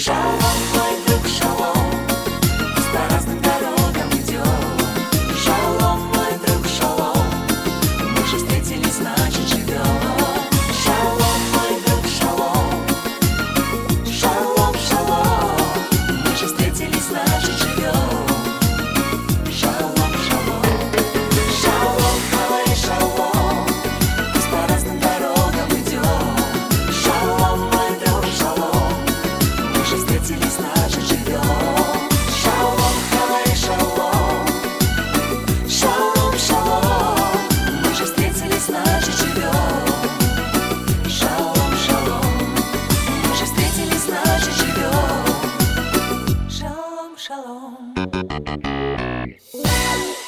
Шалом, мой друг, шалом, пусть по разным дорогам идем. Шалом, мой друг, шалом, мы же встретились, значит живем. Шалом, мой друг, шалом, шалом, шалом, мы же встретились, значит живем. Шалом, шалом, шалом, халай, шалом, пусть по разным дорогам идем. Шалом, мой друг, шалом, мы же встретились, значит живем. Шалом, халай, шалом, шалом, шалом, мы же встретились, значит живем. Шалом, шалом, мы же встретились, значит живем. Шалом, шалом.